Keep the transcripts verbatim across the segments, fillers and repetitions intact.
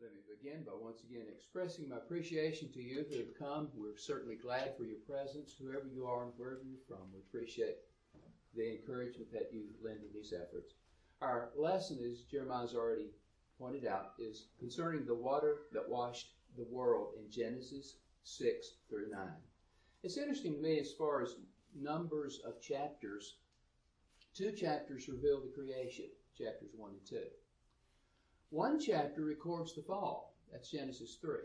Let me begin by once again expressing my appreciation to you who have come. We're certainly glad for your presence, whoever you are and wherever you're from. We appreciate the encouragement that you lend in these efforts. Our lesson, as Jeremiah's already pointed out, is concerning the water that washed the world in Genesis six through nine. It's interesting to me as far as numbers of chapters. Two chapters reveal the creation, chapters one and two. One chapter records the fall. That's Genesis three.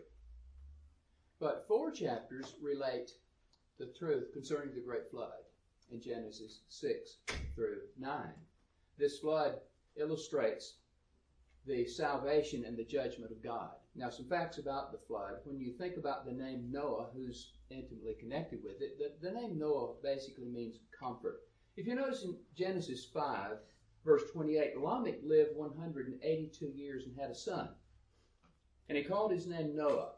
But four chapters relate the truth concerning the great flood in Genesis six through nine. This flood illustrates the salvation and the judgment of God. Now, some facts about the flood. When you think about the name Noah, who's intimately connected with it, the, the name Noah basically means comfort. If you notice in Genesis five, verse twenty-eight, Lamech lived one hundred eighty-two years and had a son. And he called his name Noah.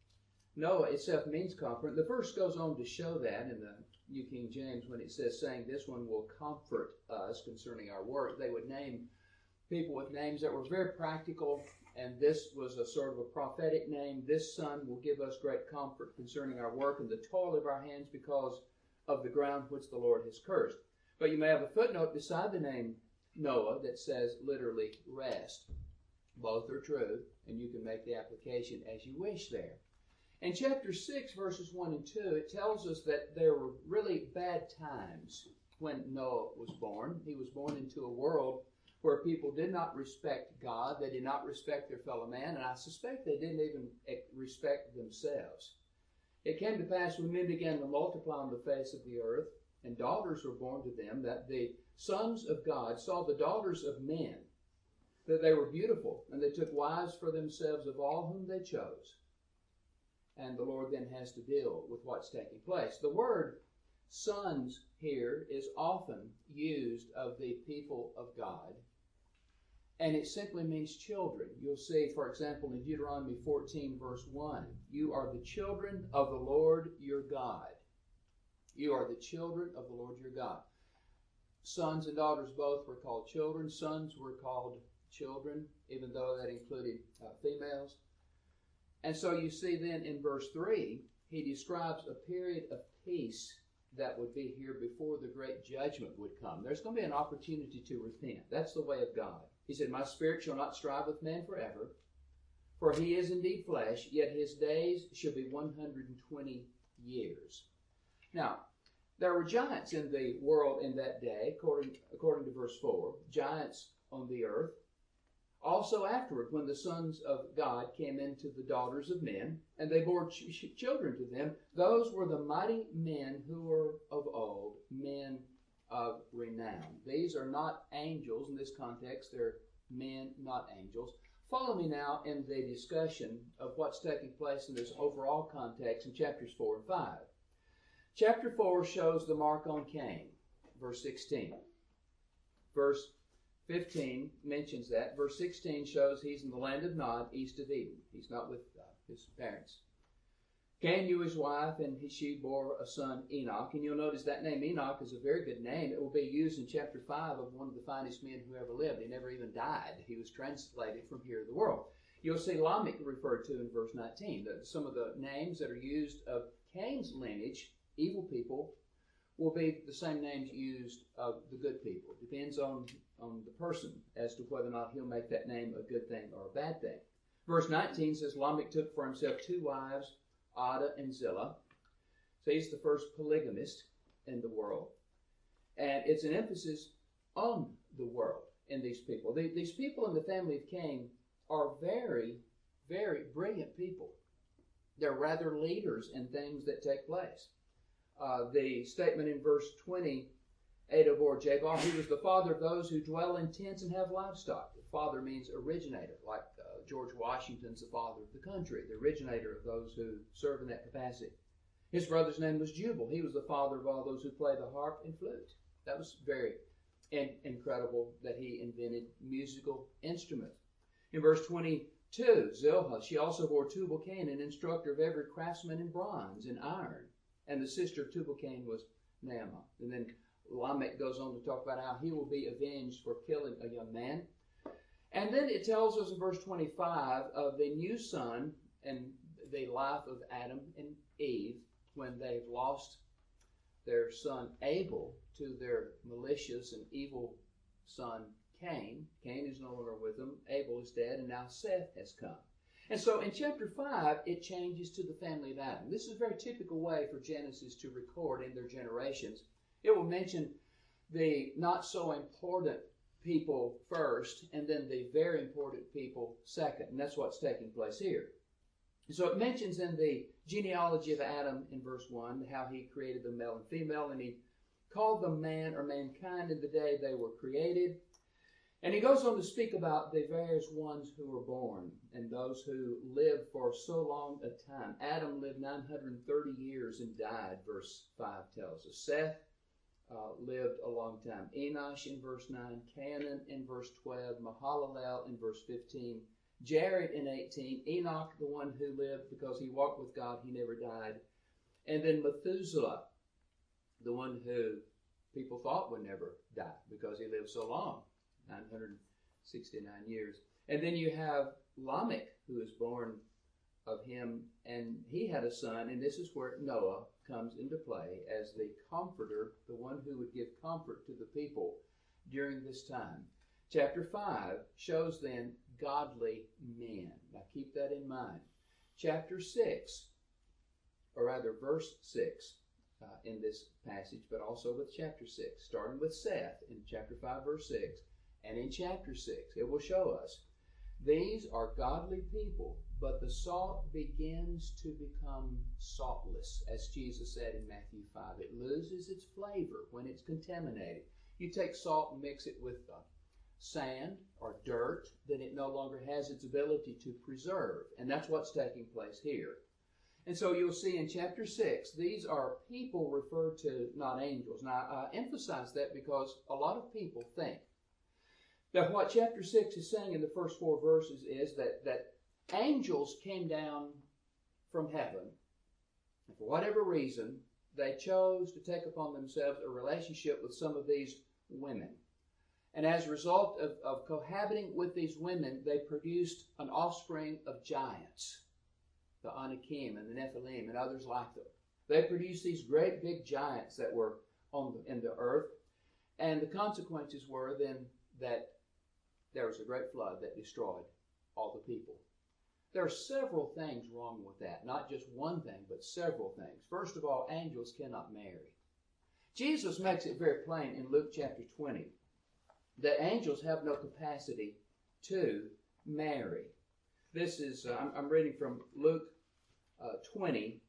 Noah itself means comfort. The verse goes on to show that in the New King James when it says, saying, this one will comfort us concerning our work. They would name people with names that were very practical, and this was a sort of a prophetic name. This son will give us great comfort concerning our work and the toil of our hands because of the ground which the Lord has cursed. But you may have a footnote beside the name Noah that says literally rest. Both are true, and you can make the application as you wish there. In chapter six, verses one and two, it tells us that there were really bad times when Noah was born. He was born into a world where people did not respect God. They did not respect their fellow man, and I suspect they didn't even respect themselves. It came to pass when men began to multiply on the face of the earth, and daughters were born to them, that the sons of God saw the daughters of men, that they were beautiful, and they took wives for themselves of all whom they chose. And the Lord then has to deal with what's taking place. The word sons here is often used of the people of God, and it simply means children. You'll see, for example, in Deuteronomy fourteen, verse one, you are the children of the Lord your God. You are the children of the Lord your God. Sons and daughters both were called children. Sons were called children, even though that included uh, females. And so you see then in verse three, he describes a period of peace that would be here before the great judgment would come. There's going to be an opportunity to repent. That's the way of God. He said, my spirit shall not strive with man forever, for he is indeed flesh, yet his days shall be one hundred twenty years. Now, there were giants in the world in that day, according, according to verse four, giants on the earth. Also afterward, when the sons of God came into the daughters of men, and they bore ch- children to them, those were the mighty men who were of old, men of renown. These are not angels in this context. They're men, not angels. Follow me now in the discussion of what's taking place in this overall context in chapters four and five. Chapter four shows the mark on Cain, verse sixteen. Verse fifteen mentions that. Verse sixteen shows he's in the land of Nod, east of Eden. He's not with uh, his parents. Cain knew his wife, and he, she bore a son, Enoch. And you'll notice that name, Enoch, is a very good name. It will be used in chapter five of one of the finest men who ever lived. He never even died. He was translated from here to the world. You'll see Lamech referred to in verse nineteen. The, some of the names that are used of Cain's lineage, evil people, will be the same names used of the good people. It depends on, on the person as to whether or not he'll make that name a good thing or a bad thing. Verse nineteen says Lamech took for himself two wives, Ada and Zillah. So he's the first polygamist in the world. And it's an emphasis on the world in these people. The, these people in the family of Cain are very, very brilliant people. They're rather leaders in things that take place. Uh, the statement in verse twenty, Ada bore Jabal, he was the father of those who dwell in tents and have livestock. The father means originator, like uh, George Washington's the father of the country, the originator of those who serve in that capacity. His brother's name was Jubal. He was the father of all those who play the harp and flute. That was very in- incredible that he invented musical instruments. In verse twenty-two, Zillah, she also bore Tubal-Cain, an instructor of every craftsman in bronze and iron. And the sister of Tubal-Cain was Naamah. And then Lamech goes on to talk about how he will be avenged for killing a young man. And then it tells us in verse twenty-five of the new son and the life of Adam and Eve when they've lost their son Abel to their malicious and evil son Cain. Cain is no longer with them. Abel is dead, and now Seth has come. And so in chapter five, it changes to the family of Adam. This is a very typical way for Genesis to record in their generations. It will mention the not so important people first, and then the very important people second. And that's what's taking place here. So it mentions in the genealogy of Adam in verse one how he created the male and female, and he called them man or mankind in the day they were created. And he goes on to speak about the various ones who were born and those who lived for so long a time. Adam lived nine hundred thirty years and died, verse five tells us. Seth uh, lived a long time. Enosh in verse nine, Canaan in verse twelve, Mahalalel in verse fifteen, Jared in eighteen, Enoch, the one who lived because he walked with God, he never died. And then Methuselah, the one who people thought would never die because he lived so long, nine hundred sixty-nine years. And then you have Lamech, who is born of him, and he had a son, and this is where Noah comes into play as the comforter, the one who would give comfort to the people during this time. Chapter five shows then godly men. Now keep that in mind. Chapter six, or rather verse six uh, in this passage, but also with chapter six, starting with Seth in chapter five, verse six, and in chapter six, it will show us these are godly people, but the salt begins to become saltless, as Jesus said in Matthew five. It loses its flavor when it's contaminated. You take salt and mix it with uh, sand or dirt, then it no longer has its ability to preserve. And that's what's taking place here. And so you'll see in chapter six, these are people referred to, not angels. Now, I emphasize that because a lot of people think that what chapter six is saying in the first four verses is that, that angels came down from heaven, and for whatever reason, they chose to take upon themselves a relationship with some of these women. And as a result of, of cohabiting with these women, they produced an offspring of giants, the Anakim and the Nephilim and others like them. They produced these great big giants that were on the, in the earth, and the consequences were then that there was a great flood that destroyed all the people. There are several things wrong with that. Not just one thing, but several things. First of all, angels cannot marry. Jesus makes it very plain in Luke chapter twenty that angels have no capacity to marry. This is, uh, I'm, I'm reading from Luke uh, twenty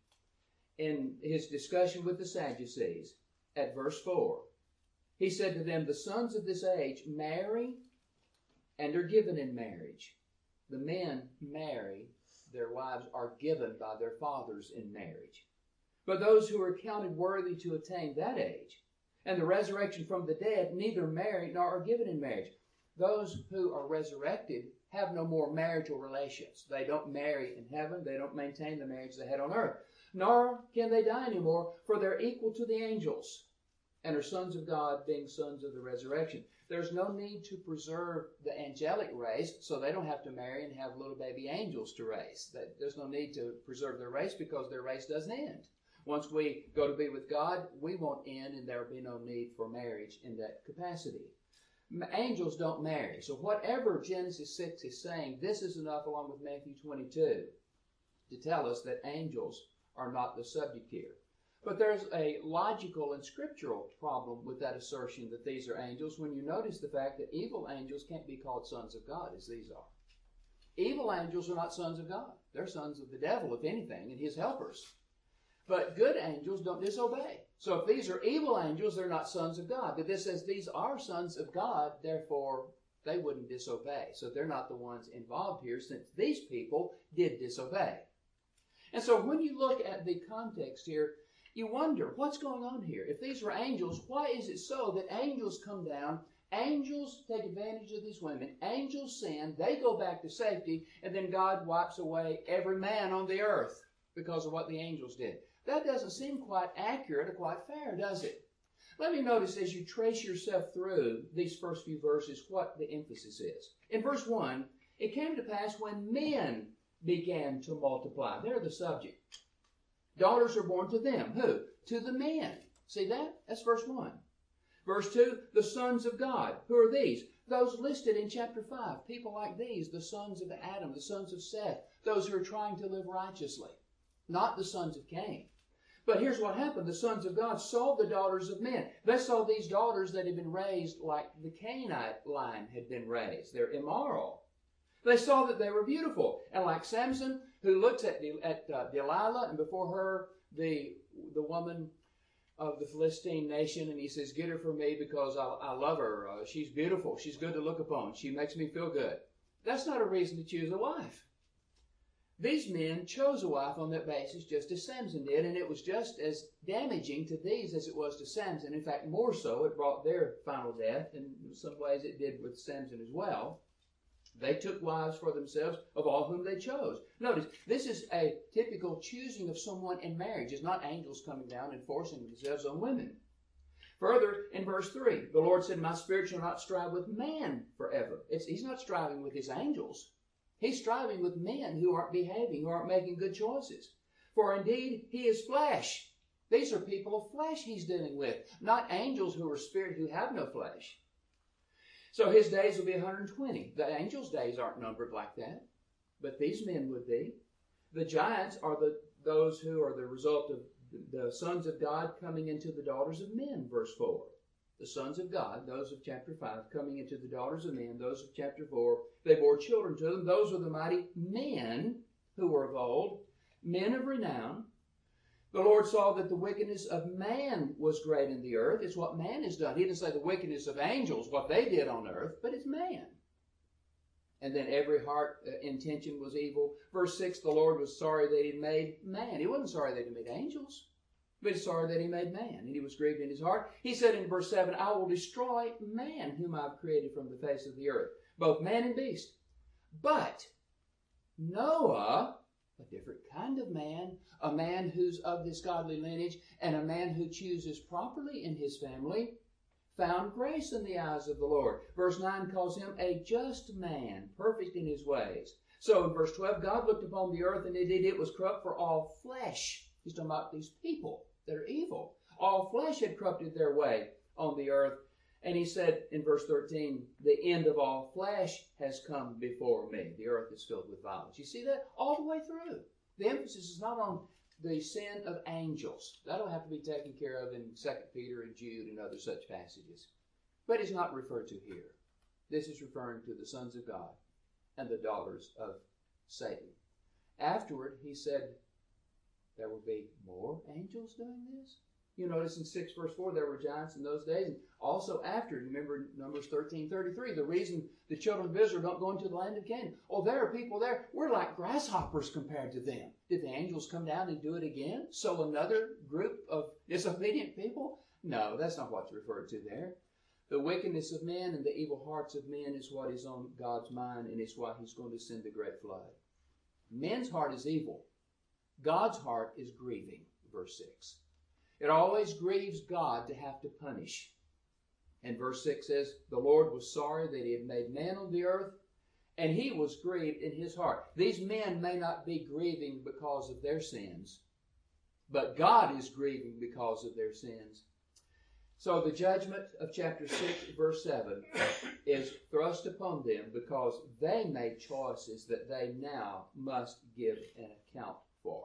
in his discussion with the Sadducees at verse four. He said to them, the sons of this age marry and are given in marriage. The men marry, their wives are given by their fathers in marriage. But those who are counted worthy to attain that age and the resurrection from the dead neither marry nor are given in marriage. Those who are resurrected have no more marital relations. They don't marry in heaven. They don't maintain the marriage they had on earth. Nor can they die anymore, for they're equal to the angels and are sons of God, being sons of the resurrection. There's no need to preserve the angelic race, so they don't have to marry and have little baby angels to raise. There's no need to preserve their race because their race doesn't end. Once we go to be with God, we won't end, and there will be no need for marriage in that capacity. Angels don't marry. So whatever Genesis six is saying, this is enough along with Matthew twenty-two to tell us that angels are not the subject here. But there's a logical and scriptural problem with that assertion that these are angels when you notice the fact that evil angels can't be called sons of God as these are. Evil angels are not sons of God. They're sons of the devil, if anything, and his helpers. But good angels don't disobey. So if these are evil angels, they're not sons of God. But this says these are sons of God, therefore they wouldn't disobey. So they're not the ones involved here since these people did disobey. And so when you look at the context here, you wonder, what's going on here? If these were angels, why is it so that angels come down, angels take advantage of these women, angels sin, they go back to safety, and then God wipes away every man on the earth because of what the angels did? That doesn't seem quite accurate or quite fair, does it? Let me notice as you trace yourself through these first few verses what the emphasis is. In verse one, it came to pass when men began to multiply. They're the subject. Daughters are born to them. Who? To the men. See that? That's verse one. Verse two, the sons of God. Who are these? Those listed in chapter five. People like these, the sons of Adam, the sons of Seth, those who are trying to live righteously. Not the sons of Cain. But here's what happened. The sons of God saw the daughters of men. They saw these daughters that had been raised like the Canaanite line had been raised. They're immoral. They saw that they were beautiful. And like Samson, who looked at, at uh, Delilah, and before her, the, the woman of the Philistine nation, and he says, get her for me because I, I love her. Uh, she's beautiful. She's good to look upon. She makes me feel good. That's not a reason to choose a wife. These men chose a wife on that basis just as Samson did, and it was just as damaging to these as it was to Samson. In fact, more so, it brought their final death, and in some ways it did with Samson as well. They took wives for themselves of all whom they chose. Notice, this is a typical choosing of someone in marriage. It's not angels coming down and forcing themselves on women. Further, in verse three, the Lord said, my spirit shall not strive with man forever. It's, he's not striving with his angels. He's striving with men who aren't behaving, who aren't making good choices. For indeed, he is flesh. These are people of flesh he's dealing with, not angels who are spirit who have no flesh. So his days will be one hundred twenty. The angels' days aren't numbered like that, but these men would be. The giants are the those who are the result of the sons of God coming into the daughters of men, verse four. The sons of God, those of chapter five, coming into the daughters of men, those of chapter four, they bore children to them. Those were the mighty men who were of old, men of renown. The Lord saw that the wickedness of man was great in the earth. It's what man has done. He didn't say the wickedness of angels, what they did on earth, but it's man. And then every heart uh, intention was evil. Verse six, the Lord was sorry that he made man. He wasn't sorry that he made angels. But he's sorry that he made man, and he was grieved in his heart. He said in verse seven, I will destroy man whom I've created from the face of the earth, both man and beast. But Noah, a different kind of man, a man who's of this godly lineage, and a man who chooses properly in his family, found grace in the eyes of the Lord. Verse nine calls him a just man, perfect in his ways. So in verse twelve, God looked upon the earth, and indeed it was corrupt for all flesh. He's talking about these people that are evil. All flesh had corrupted their way on the earth. And he said in verse thirteen, the end of all flesh has come before me. The earth is filled with violence. You see that all the way through. The emphasis is not on the sin of angels. That'll have to be taken care of in Second Peter and Jude and other such passages. But it's not referred to here. This is referring to the sons of God and the daughters of Satan. Afterward, he said, there will be more angels doing this? You notice in six verse four, there were giants in those days. And also after, remember Numbers thirteen thirty-three, the reason the children of Israel don't go into the land of Canaan. Oh, there are people there. We're like grasshoppers compared to them. Did the angels come down and do it again? So another group of disobedient people? No, that's not what's referred to there. The wickedness of men and the evil hearts of men is what is on God's mind, and it's why he's going to send the great flood. Men's heart is evil. God's heart is grieving, verse six. It always grieves God to have to punish. And verse six says, the Lord was sorry that he had made man on the earth, and he was grieved in his heart. These men may not be grieving because of their sins, but God is grieving because of their sins. So the judgment of chapter six, verse seven, is thrust upon them because they made choices that they now must give an account for.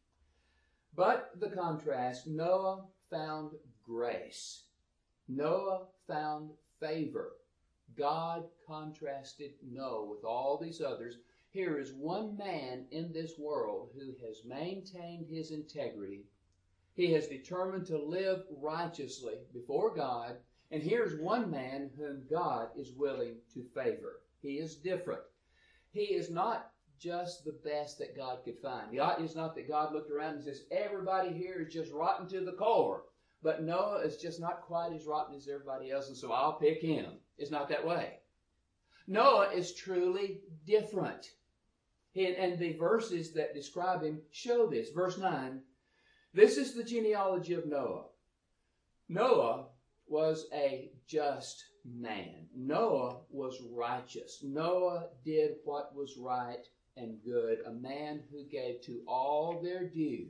But the contrast, Noah found grace. Noah found favor. God contrasted Noah with all these others. Here is one man in this world who has maintained his integrity. He has determined to live righteously before God. And here's one man whom God is willing to favor. He is different. He is not just the best that God could find. It's not that God looked around and says, everybody here is just rotten to the core. But Noah is just not quite as rotten as everybody else, and so I'll pick him. It's not that way. Noah is truly different. He, and the verses that describe him show this. Verse nine, this is the genealogy of Noah. Noah was a just man. Noah was righteous. Noah did what was right and good, a man who gave to all their due.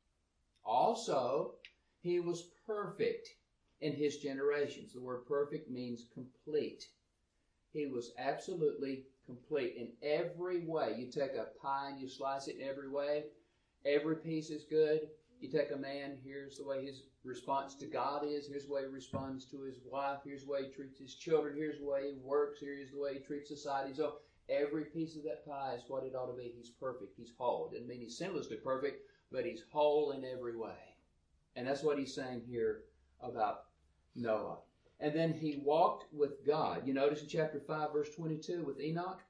Also, he was perfect in his generations. The word perfect means complete. He was absolutely complete in every way. You take a pie and you slice it in every way. Every piece is good. You take a man, here's the way his response to God is. Here's the way he responds to his wife. Here's the way he treats his children. Here's the way he works. Here's the way he treats society. So every piece of that pie is what it ought to be. He's perfect. He's whole. Doesn't mean he's sinlessly perfect, but he's whole in every way. And that's what he's saying here about Noah. And then he walked with God. You notice in chapter five, verse twenty-two with Enoch?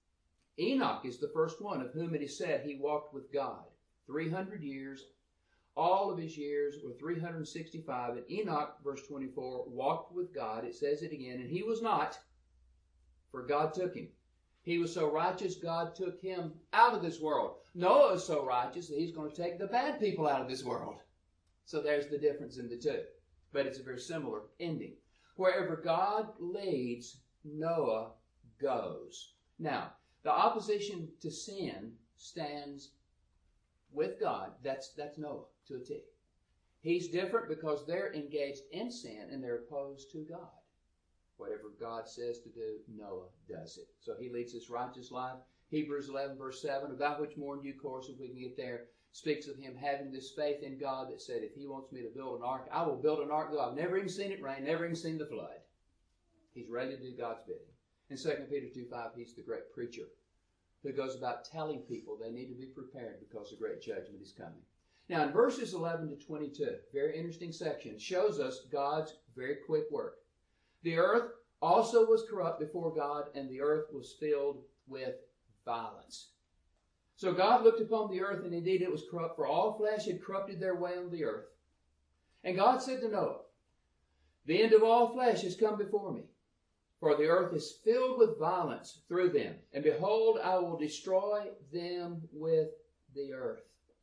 Enoch is the first one of whom it is said he walked with God. three hundred years. All of his years were three hundred sixty-five. And Enoch, verse twenty-four, walked with God. It says it again. And he was not, for God took him. He was so righteous, God took him out of this world. Noah is so righteous that he's going to take the bad people out of this world. So there's the difference in the two. But it's a very similar ending. Wherever God leads, Noah goes. Now, the opposition to sin stands with God. That's, that's Noah to a T. He's different because they're engaged in sin and they're opposed to God. Whatever God says to do, Noah does it. So he leads this righteous life. Hebrews eleven, verse seven, about which more in due course, if we can get there, speaks of him having this faith in God that said, if he wants me to build an ark, I will build an ark, though I've never even seen it rain, never even seen the flood. He's ready to do God's bidding. In Second Peter two five, he's the great preacher who goes about telling people they need to be prepared because the great judgment is coming. Now, in verses eleven to twenty-two, very interesting section, shows us God's very quick work. The earth also was corrupt before God, and the earth was filled with violence. So God looked upon the earth, and indeed it was corrupt, for all flesh had corrupted their way on the earth. And God said to Noah, the end of all flesh has come before me, for the earth is filled with violence through them. And behold, I will destroy them with the earth.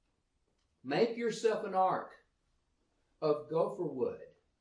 Make yourself an ark of gopher wood.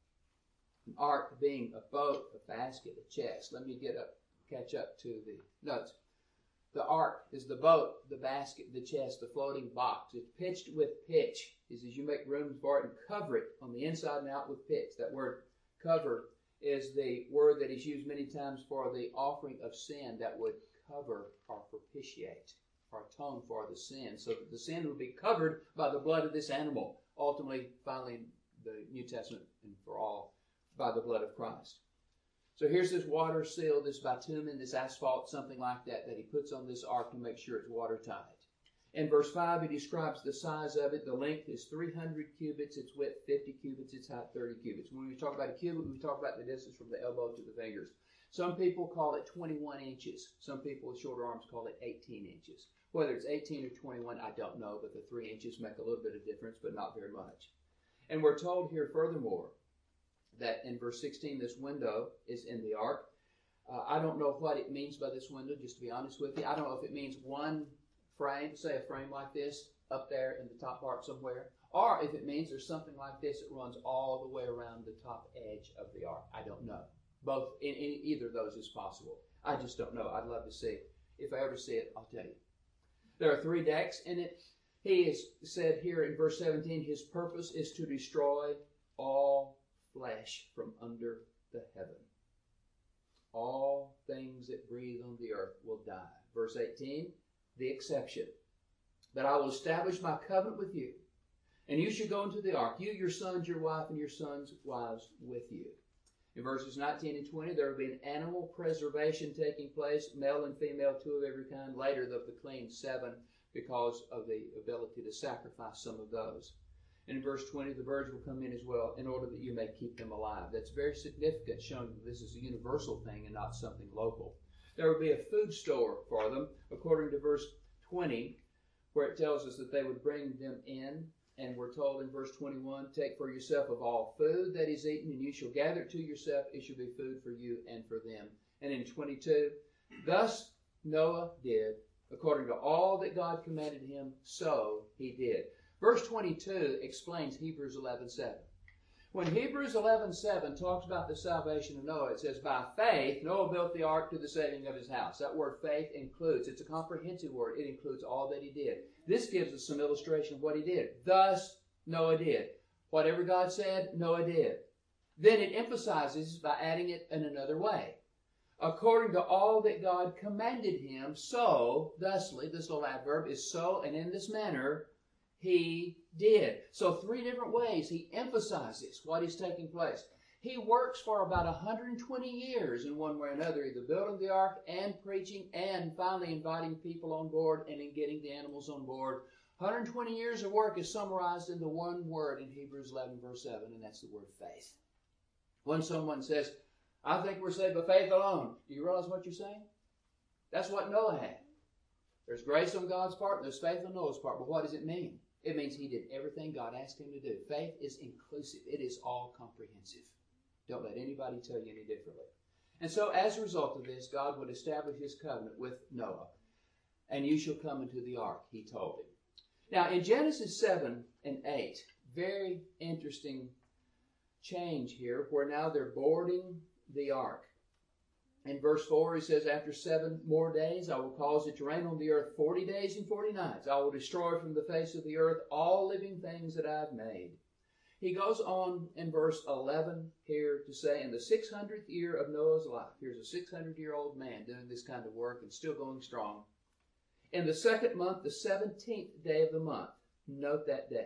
An ark being a boat, a basket, a chest. Let me get up, catch up to the notes. The ark is the boat, the basket, the chest, the floating box. It's pitched with pitch. It says you make room for it and cover it on the inside and out with pitch. That word cover is the word that is used many times for the offering of sin that would cover or propitiate or atone for the sin, so that the sin would be covered by the blood of this animal. Ultimately, finally, in the New Testament and for all, by the blood of Christ. So here's this water seal, this bitumen, this asphalt, something like that, that he puts on this ark to make sure it's watertight. In verse five, he describes the size of it. The length is three hundred cubits, its width fifty cubits, its height thirty cubits. When we talk about a cubit, we talk about the distance from the elbow to the fingers. Some people call it twenty-one inches. Some people with shorter arms call it eighteen inches. Whether it's eighteen or twenty-one, I don't know, but the three inches make a little bit of difference, but not very much. And we're told here furthermore, that in verse sixteen, this window is in the ark. Uh, I don't know what it means by this window, just to be honest with you. I don't know if it means one frame, say a frame like this, up there in the top part somewhere, or if it means there's something like this that runs all the way around the top edge of the ark. I don't know. Both, in, in either of those is possible. I just don't know. I'd love to see it. If I ever see it, I'll tell you. There are three decks in it. He is said here in verse seventeen, his purpose is to destroy all flesh from under the heaven. All things that breathe on the earth will die. Verse eighteen, the exception. That I will establish my covenant with you, and you shall go into the ark, you, your sons, your wife, and your sons' wives with you. In verses nineteen and twenty, there will be an animal preservation taking place, male and female, two of every kind. Later, of the clean, seven, because of the ability to sacrifice some of those. And in verse twenty, the birds will come in as well in order that you may keep them alive. That's very significant, showing that this is a universal thing and not something local. There will be a food store for them, according to verse twenty, where it tells us that they would bring them in. And we're told in verse twenty-one, take for yourself of all food that is eaten, and you shall gather it to yourself. It shall be food for you and for them. And in twenty-two, thus Noah did, according to all that God commanded him, so he did. Verse twenty-two explains Hebrews eleven seven. When Hebrews eleven seven talks about the salvation of Noah, it says, by faith, Noah built the ark to the saving of his house. That word faith includes, it's a comprehensive word. It includes all that he did. This gives us some illustration of what he did. Thus, Noah did. Whatever God said, Noah did. Then it emphasizes by adding it in another way. According to all that God commanded him, so, thusly, this little adverb is so, and in this manner, he did. So three different ways he emphasizes what is taking place. He works for about one hundred twenty years in one way or another, either building the ark and preaching and finally inviting people on board and in getting the animals on board. one hundred twenty years of work is summarized in the one word in Hebrews eleven verse seven, and that's the word faith. When someone says, I think we're saved by faith alone, do you realize what you're saying? That's what Noah had. There's grace on God's part and there's faith on Noah's part, but what does it mean? It means he did everything God asked him to do. Faith is inclusive. It is all comprehensive. Don't let anybody tell you any differently. And so as a result of this, God would establish his covenant with Noah. And you shall come into the ark, he told him. Now in Genesis seven and eight, very interesting change here, where now they're boarding the ark. In verse four, he says, after seven more days, I will cause it to rain on the earth forty days and forty nights. I will destroy from the face of the earth all living things that I have made. He goes on in verse eleven here to say, in the six hundredth year of Noah's life, here's a six hundred year old man doing this kind of work and still going strong. In the second month, the seventeenth day of the month, note that day.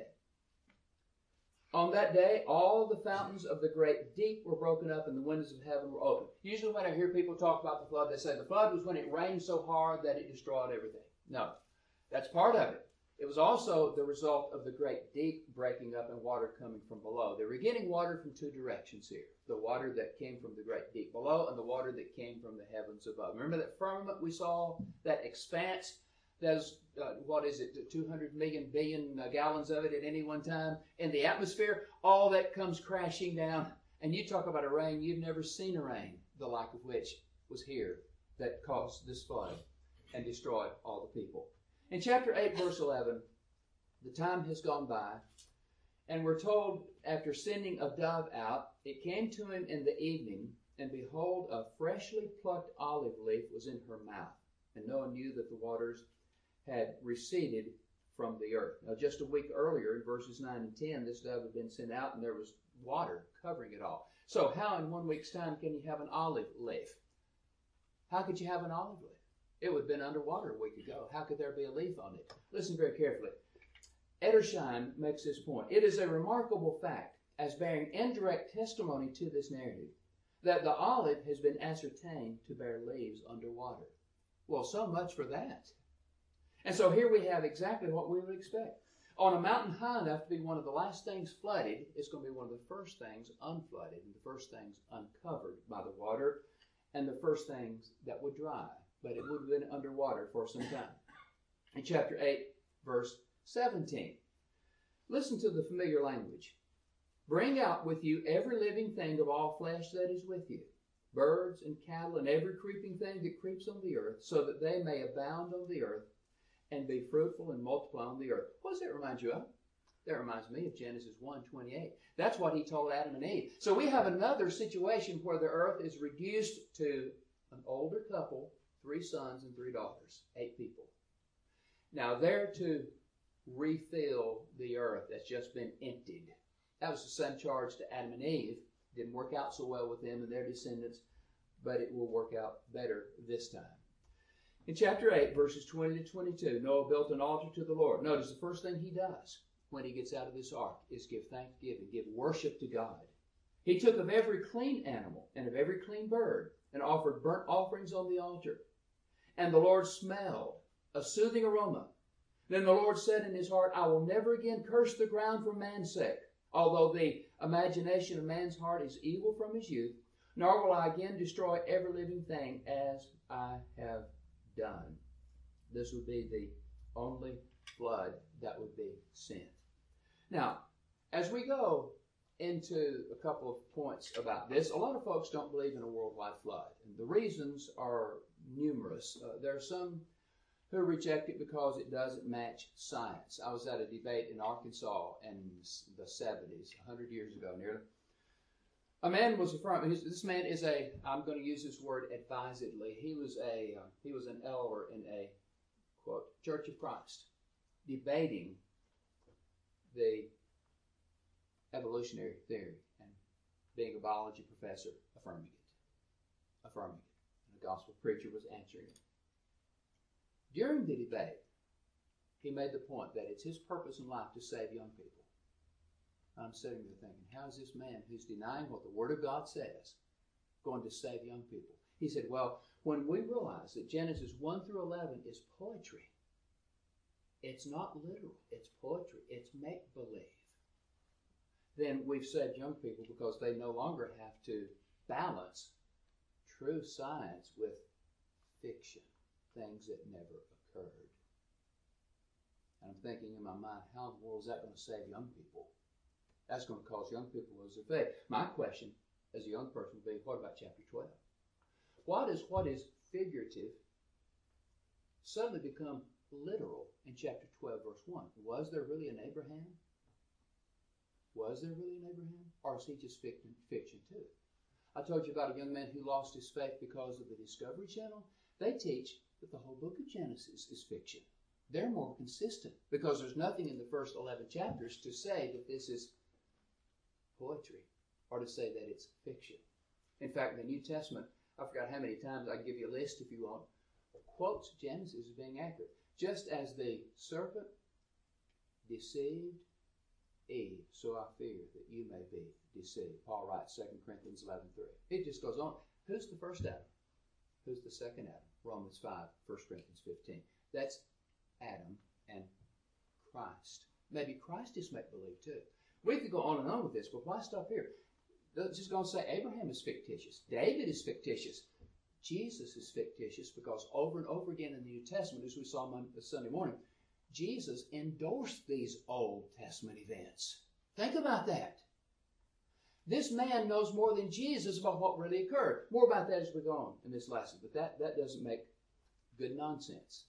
On that day, all the fountains of the great deep were broken up and the windows of heaven were opened. Usually when I hear people talk about the flood, they say the flood was when it rained so hard that it destroyed everything. No, that's part of it. It was also the result of the great deep breaking up and water coming from below. They were getting water from two directions here. The water that came from the great deep below and the water that came from the heavens above. Remember that firmament we saw, that expanse? There's, uh, what is it, two hundred million billion uh, gallons of it at any one time in the atmosphere. All that comes crashing down. And you talk about a rain, you've never seen a rain, the like of which was here, that caused this flood and destroyed all the people. In chapter eight, verse eleven, the time has gone by, and we're told, after sending a dove out, it came to him in the evening, and behold, a freshly plucked olive leaf was in her mouth. And Noah knew that the waters had receded from the earth. Now, just a week earlier, in verses nine and ten, this dove had been sent out, and there was water covering it all. So how in one week's time can you have an olive leaf? How could you have an olive leaf? It would have been underwater a week ago. How could there be a leaf on it? Listen very carefully. Edersheim makes this point. It is a remarkable fact, as bearing indirect testimony to this narrative, that the olive has been ascertained to bear leaves underwater. Well, so much for that. And so here we have exactly what we would expect. On a mountain high enough to be one of the last things flooded, it's going to be one of the first things unflooded, and the first things uncovered by the water, and the first things that would dry. But it would have been underwater for some time. In chapter eight, verse seventeen, listen to the familiar language. Bring out with you every living thing of all flesh that is with you, birds and cattle and every creeping thing that creeps on the earth, so that they may abound on the earth and be fruitful and multiply on the earth. What does that remind you of? That reminds me of Genesis one twenty-eight. That's what he told Adam and Eve. So we have another situation where the earth is reduced to an older couple, three sons and three daughters, eight people. Now they're to refill the earth that's just been emptied. That was the same charge to Adam and Eve. Didn't work out so well with them and their descendants, but it will work out better this time. In chapter eight, verses twenty to twenty-two, Noah built an altar to the Lord. Notice the first thing he does when he gets out of this ark is give thanksgiving, give worship to God. He took of every clean animal and of every clean bird and offered burnt offerings on the altar. And the Lord smelled a soothing aroma. Then the Lord said in his heart, I will never again curse the ground for man's sake, although the imagination of man's heart is evil from his youth, nor will I again destroy every living thing as I have done. This would be the only flood that would be sent. Now, as we go into a couple of points about this, a lot of folks don't believe in a worldwide flood. And the reasons are numerous. Uh, there are some who reject it because it doesn't match science. I was at a debate in Arkansas in the seventies, one hundred years ago nearly, A man was affirming. This man is a. I'm going to use this word advisedly. He was a. Uh, he was an elder in a quote Church of Christ, debating the evolutionary theory and being a biology professor, affirming it, affirming it. And the gospel preacher was answering it. During the debate, he made the point that it's his purpose in life to save young people. I'm sitting there thinking, how is this man who's denying what the Word of God says going to save young people? He said, well, when we realize that Genesis one through eleven is poetry, it's not literal, it's poetry, it's make-believe, then we've saved young people because they no longer have to balance true science with fiction, things that never occurred. And I'm thinking in my mind, how in the world is that going to save young people? That's going to cause young people to lose their faith. My question as a young person would be, what about chapter twelve? What is what is figurative suddenly become literal in chapter twelve, verse one? Was there really an Abraham? Was there really an Abraham? Or is he just fiction, fiction too? I told you about a young man who lost his faith because of the Discovery Channel. They teach that the whole book of Genesis is fiction. They're more consistent because there's nothing in the first eleven chapters to say that this is poetry or to say that it's fiction. In fact, in the New Testament, I forgot how many times, I can give you a list if you want, quotes Genesis as being accurate. Just as the serpent deceived Eve, so I fear that you may be deceived. Paul writes Second Corinthians eleven three. It just goes on. Who's the first Adam? Who's the second Adam? Romans five, First Corinthians fifteen. That's Adam and Christ. Maybe Christ is make-believe too. We could go on and on with this, but why stop here? Let's just go and say Abraham is fictitious. David is fictitious. Jesus is fictitious because over and over again in the New Testament, as we saw on Sunday morning, Jesus endorsed these Old Testament events. Think about that. This man knows more than Jesus about what really occurred. More about that as we go on in this lesson, but that, that doesn't make good nonsense.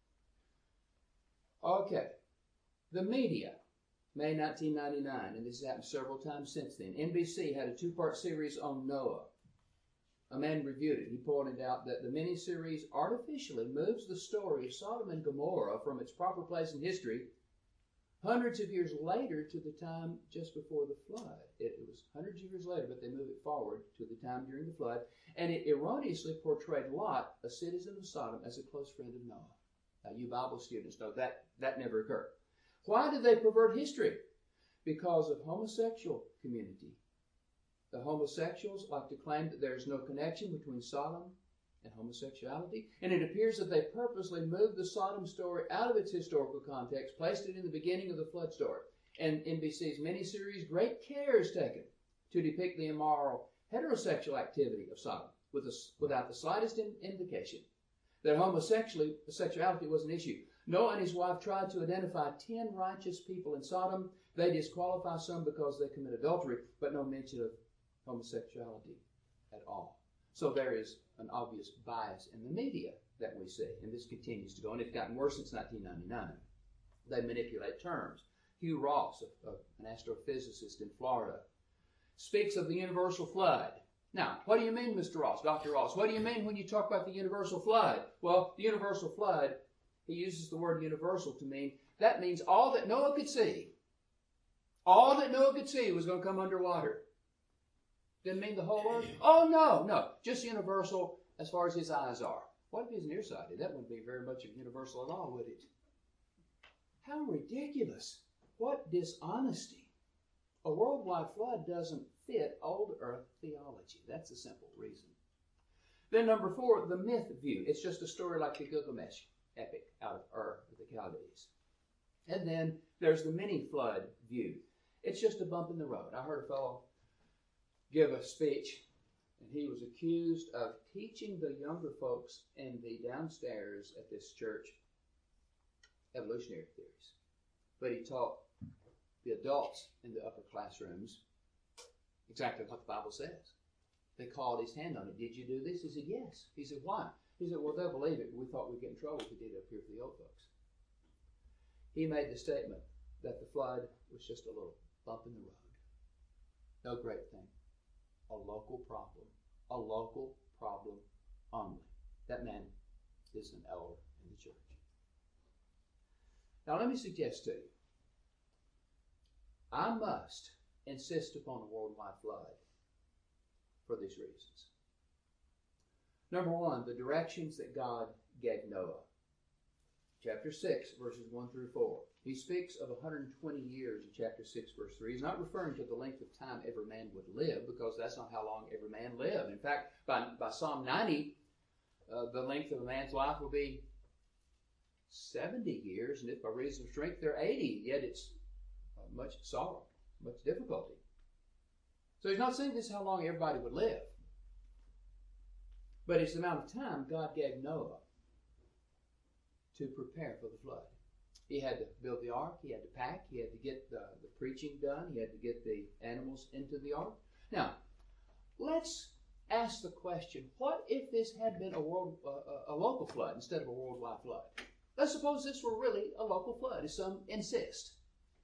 Okay, the media, May nineteen ninety-nine, and this has happened several times since then. N B C had a two-part series on Noah. A man reviewed it. He pointed out that the miniseries artificially moves the story of Sodom and Gomorrah from its proper place in history hundreds of years later to the time just before the flood. It, it was hundreds of years later, but they move it forward to the time during the flood. And it erroneously portrayed Lot, a citizen of Sodom, as a close friend of Noah. Now, you Bible students know that that never occurred. Why did they pervert history? Because of homosexual community. The homosexuals like to claim that there is no connection between Sodom and homosexuality, and it appears that they purposely moved the Sodom story out of its historical context, placed it in the beginning of the flood story. And N B C's miniseries, great care is taken to depict the immoral heterosexual activity of Sodom with a, without the slightest in, indication that homosexuality was an issue. Noah and his wife tried to identify ten righteous people in Sodom. They disqualify some because they commit adultery, but no mention of homosexuality at all. So there is an obvious bias in the media that we see, and this continues to go, and it's gotten worse since nineteen ninety-nine. They manipulate terms. Hugh Ross, a, a, an astrophysicist in Florida, speaks of the universal flood. Now, what do you mean, Mister Ross, Doctor Ross? What do you mean when you talk about the universal flood? Well, the universal flood, he uses the word universal to mean, that means all that Noah could see, all that Noah could see was going to come underwater. Didn't mean the whole earth? Oh, no, no. Just universal as far as his eyes are. What if he's nearsighted? That wouldn't be very much of universal at all, would it? How ridiculous. What dishonesty. A worldwide flood doesn't fit old earth theology. That's a simple reason. Then number four, the myth view. It's just a story like the Gilgamesh epic out of Ur of the Chaldees. And then there's the mini flood view. It's just a bump in the road. I heard a fellow give a speech, and he was accused of teaching the younger folks in the downstairs at this church evolutionary theories. But he taught the adults in the upper classrooms exactly what the Bible says. They called his hand on it. Did you do this? He said, yes. He said, why? He said, well, they'll believe it. We thought we'd get in trouble if we did it up here for the old folks. He made the statement that the flood was just a little bump in the road. No great thing. a local problem. A local problem only. That man is an elder in the church. Now let me suggest to you, I must insist upon a worldwide flood for these reasons. Number one, the directions that God gave Noah. Chapter six, verses one through four. He speaks of one hundred twenty years in chapter six, verse three. He's not referring to the length of time every man would live, because that's not how long every man lived. In fact, by, by Psalm ninety, uh, the length of a man's life will be seventy years, and if by reason of strength they're eighty, yet it's uh, much sorrow, much difficulty. So he's not saying this is how long everybody would live, but it's the amount of time God gave Noah to prepare for the flood. He had to build the ark, he had to pack, he had to get the, the preaching done, he had to get the animals into the ark. Now, let's ask the question, what if this had been a, world, uh, a local flood instead of a worldwide flood? Let's suppose this were really a local flood, as some insist.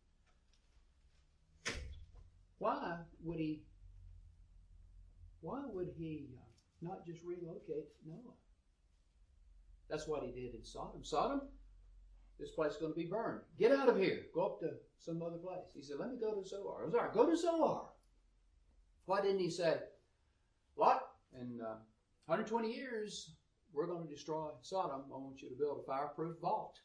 Why would he, why would he uh, not just relocate Noah? That's what he did in Sodom. Sodom, this place is going to be burned. Get out of here. Go up to some other place. He said, let me go to Zoar. I'm sorry, go to Zoar. Why didn't he say, Lot, in uh, one hundred twenty years, we're going to destroy Sodom. I want you to build a fireproof vault.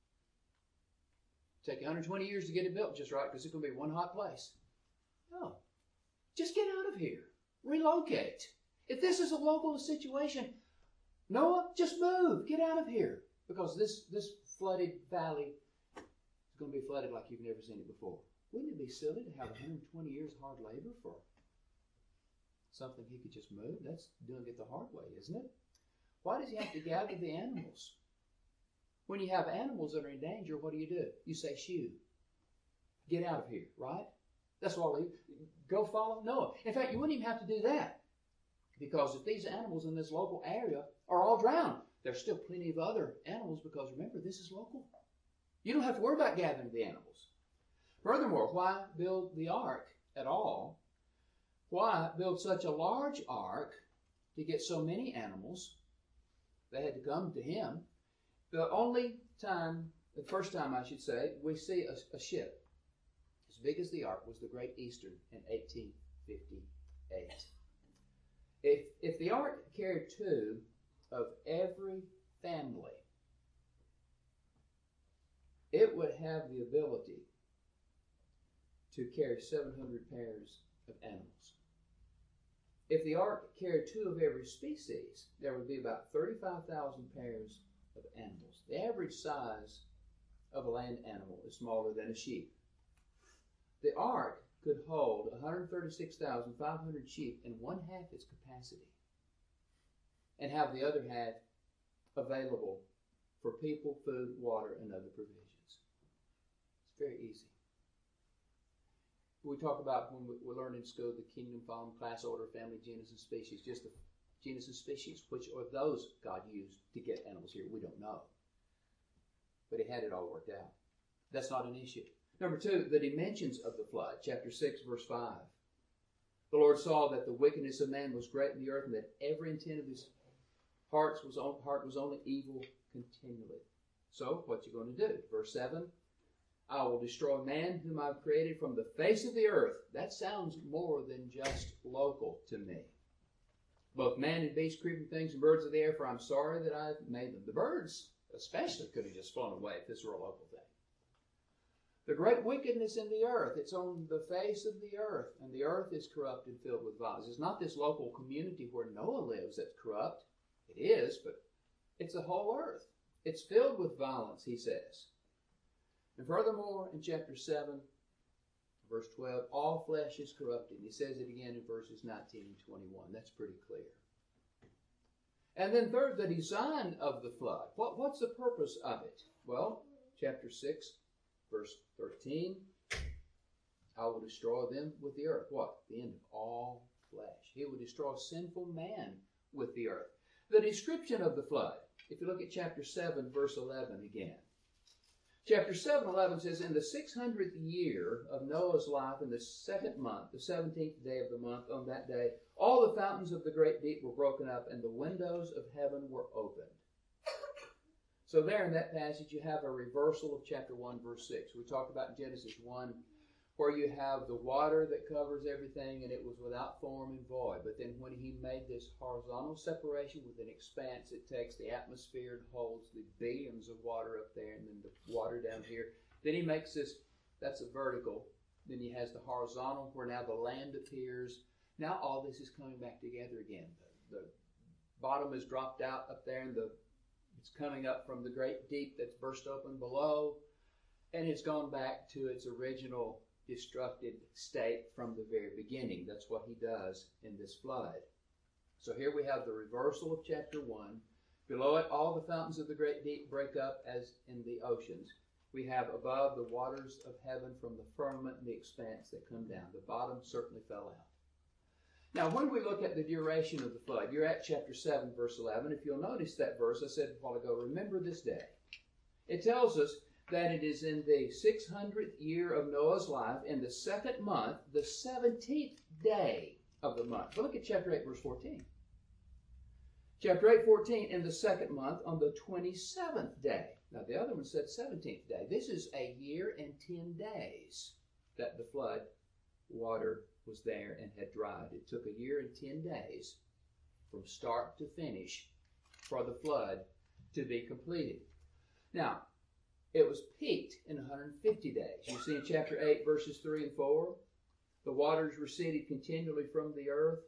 Take one hundred twenty years to get it built just right, because it's going to be one hot place. No. Just get out of here. Relocate. If this is a local situation, Noah, just move. Get out of here. Because this, this flooded valley is going to be flooded like you've never seen it before. Wouldn't it be silly to have one hundred twenty years hard labor for something he could just move? That's doing it the hard way, isn't it? Why does he have to gather the animals? When you have animals that are in danger, what do you do? You say, shoo. Get out of here, right? That's all he, go follow Noah. In fact, you wouldn't even have to do that. Because if these animals in this local area are all drowned, there's still plenty of other animals, because remember, this is local. You don't have to worry about gathering the animals. Furthermore, why build the ark at all? Why build such a large ark to get so many animals? They had to come to him. The only time, the first time I should say, we see a, a ship as big as the ark was the Great Eastern in eighteen fifty-eight. If, if the ark carried two of every family, it would have the ability to carry seven hundred pairs of animals. If the ark carried two of every species, there would be about thirty-five thousand pairs of animals. The average size of a land animal is smaller than a sheep. The ark could hold one hundred thirty-six thousand five hundred sheep in one half its capacity, and have the other half available for people, food, water, and other provisions. It's very easy. We talk about, when we, we learn in school, the kingdom, fauna, class, order, family, genus, and species. Just the genus and species, which are those God used to get animals here, we don't know. But he had it all worked out. That's not an issue. Number two, the dimensions of the flood. Chapter six, verse five. The Lord saw that the wickedness of man was great in the earth, and that every intent of his heart was, on, heart was only evil continually. So, what's he going to do? Verse seven. I will destroy man whom I've created from the face of the earth. That sounds more than just local to me. Both man and beast, creeping things, and birds of the air, for I'm sorry that I've made them. The birds especially could have just flown away if this were a local thing. The great wickedness in the earth, it's on the face of the earth, and the earth is corrupt and filled with violence. It's not this local community where Noah lives that's corrupt. It is, but it's the whole earth. It's filled with violence, he says. And furthermore, in chapter seven, verse twelve, all flesh is corrupted. He says it again in verses nineteen and twenty-one. That's pretty clear. And then third, the design of the flood. What, what's the purpose of it? Well, chapter six, verse thirteen, I will destroy them with the earth. What? The end of all flesh. He will destroy sinful man with the earth. The description of the flood, if you look at chapter seven, verse eleven again. Chapter seven eleven says, in the six hundredth year of Noah's life, in the second month, the seventeenth day of the month, on that day, all the fountains of the great deep were broken up, and the windows of heaven were opened. So there in that passage, you have a reversal of chapter one, verse six. We talked about in Genesis one, where you have the water that covers everything, and it was without form and void. But then when he made this horizontal separation with an expanse, it takes the atmosphere and holds the billions of water up there, and then the water down here. Then he makes this, that's a vertical. Then he has the horizontal, where now the land appears. Now all this is coming back together again. The, the bottom is dropped out up there, and the it's coming up from the great deep that's burst open below, and it's gone back to its original destructed state from the very beginning. That's what he does in this flood. So here we have the reversal of chapter one. Below it, all the fountains of the great deep break up as in the oceans. We have above the waters of heaven from the firmament and the expanse that come down. The bottom certainly fell out. Now, when we look at the duration of the flood, you're at chapter seven, verse eleven. If you'll notice that verse, I said a while ago, remember this day. It tells us that it is in the six hundredth year of Noah's life, in the second month, the seventeenth day of the month. But look at chapter eight, verse fourteen. Chapter eight, fourteen, in the second month, on the twenty-seventh day. Now, the other one said seventeenth day. This is a year and ten days that the flood water was there and had dried. It took a year and ten days from start to finish for the flood to be completed. Now, it was peaked in one hundred fifty days. You see in chapter eight, verses three and four, the waters receded continually from the earth.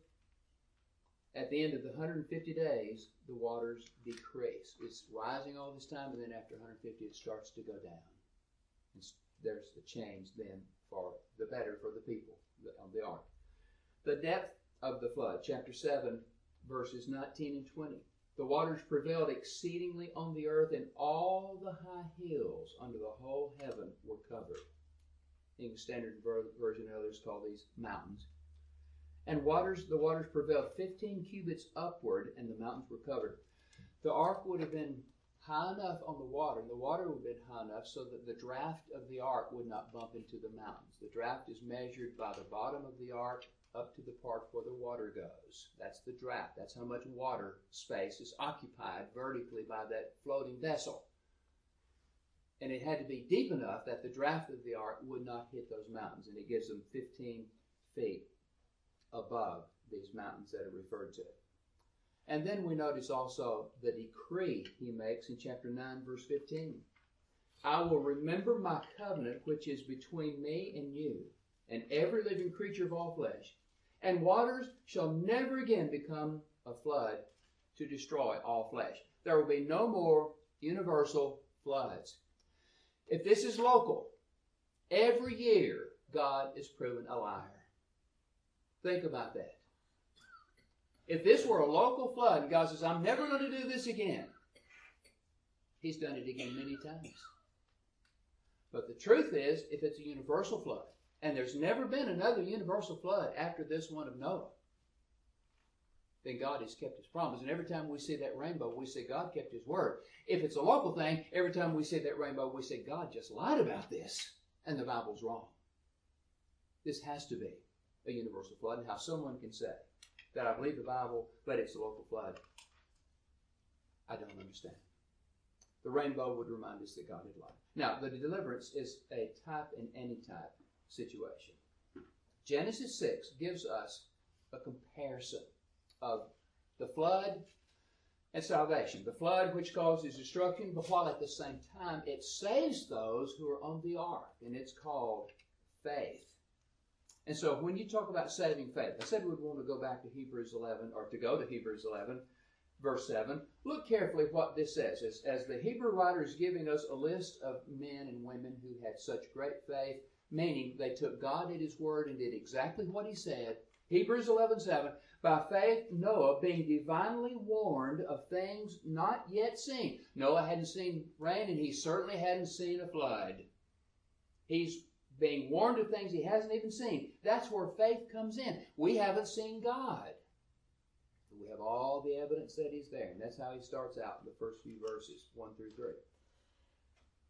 At the end of the one hundred fifty days, the waters decrease. It's rising all this time, and then after one hundred fifty, it starts to go down. And there's the change then for the better for the people on the ark. The depth of the flood, chapter seven, verses nineteen and twenty. The waters prevailed exceedingly on the earth, and all the high hills under the whole heaven were covered. English Standard Version and others call these mountains. And waters, the waters prevailed fifteen cubits upward, and the mountains were covered. The ark would have been high enough on the water, and the water would have been high enough so that the draft of the ark would not bump into the mountains. The draft is measured by the bottom of the ark up to the part where the water goes. That's the draft. That's how much water space is occupied vertically by that floating vessel. And it had to be deep enough that the draft of the ark would not hit those mountains, and it gives them fifteen feet above these mountains that are referred to. And then we notice also the decree he makes in chapter nine, verse fifteen. I will remember my covenant which is between me and you, and every living creature of all flesh, and waters shall never again become a flood to destroy all flesh. There will be no more universal floods. If this is local, every year God is proven a liar. Think about that. If this were a local flood and God says, I'm never going to do this again, He's done it again many times. But the truth is, if it's a universal flood, and there's never been another universal flood after this one of Noah, then God has kept His promise. And every time we see that rainbow, we say God kept His word. If it's a local thing, every time we see that rainbow, we say God just lied about this, and the Bible's wrong. This has to be a universal flood, and how someone can say that I believe the Bible, but it's a local flood, I don't understand. The rainbow would remind us that God had lied. Now, the deliverance is a type and anti-type situation. Genesis six gives us a comparison of the flood and salvation. The flood which causes destruction, but while at the same time it saves those who are on the ark, and it's called faith. And so when you talk about saving faith, I said we'd want to go back to Hebrews eleven, or to go to Hebrews eleven, verse seven. Look carefully what this says. As, as the Hebrew writer is giving us a list of men and women who had such great faith, meaning they took God at His word and did exactly what He said. Hebrews eleven seven, by faith Noah, being divinely warned of things not yet seen. Noah hadn't seen rain, and he certainly hadn't seen a flood. He's being warned of things he hasn't even seen. That's where faith comes in. We haven't seen God. We have all the evidence that He's there. And that's how he starts out in the first few verses, one through three.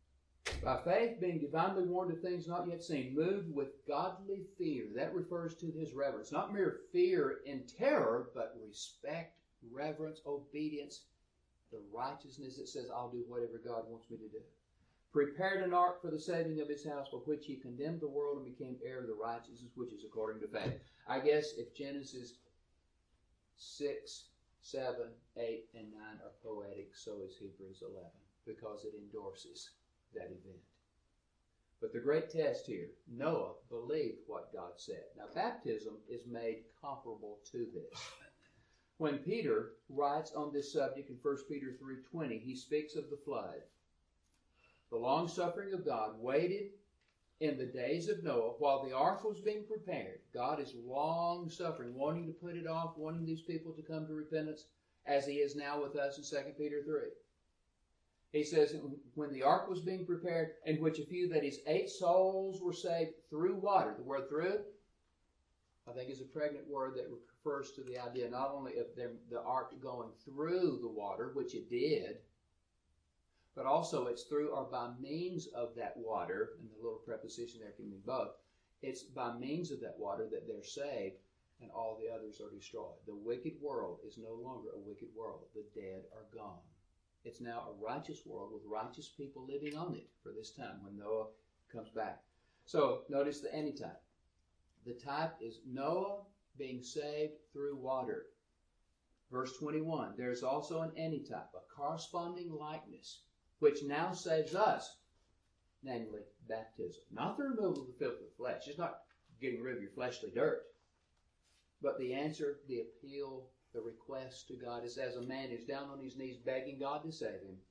By faith, being divinely warned of things not yet seen, moved with godly fear. That refers to his reverence. Not mere fear and terror, but respect, reverence, obedience, the righteousness that says, I'll do whatever God wants me to do. Prepared an ark for the saving of his house, by which he condemned the world and became heir of the righteousness which is according to faith. I guess if Genesis six, seven, eight, and nine are poetic, so is Hebrews eleven, because it endorses that event. But the great test here, Noah believed what God said. Now, baptism is made comparable to this. When Peter writes on this subject in First Peter three twenty, he speaks of the flood. The long-suffering of God waited in the days of Noah while the ark was being prepared. God is long-suffering, wanting to put it off, wanting these people to come to repentance, as he is now with us in Second Peter three. He says, when the ark was being prepared, in which a few, that is, eight souls were saved through water. The word through, I think, is a pregnant word that refers to the idea not only of the, the ark going through the water, which it did, but also it's through or by means of that water, and the little preposition there can mean both. It's by means of that water that they're saved, and all the others are destroyed. The wicked world is no longer a wicked world. The dead are gone. It's now a righteous world with righteous people living on it for this time when Noah comes back. So notice the antitype. The type is Noah being saved through water. Verse twenty-one, there's also an antitype, a corresponding likeness, which now saves us, namely baptism. Not the removal of the filth of the flesh. It's not getting rid of your fleshly dirt. But the answer, the appeal, the request to God is as a man is down on his knees begging God to save him.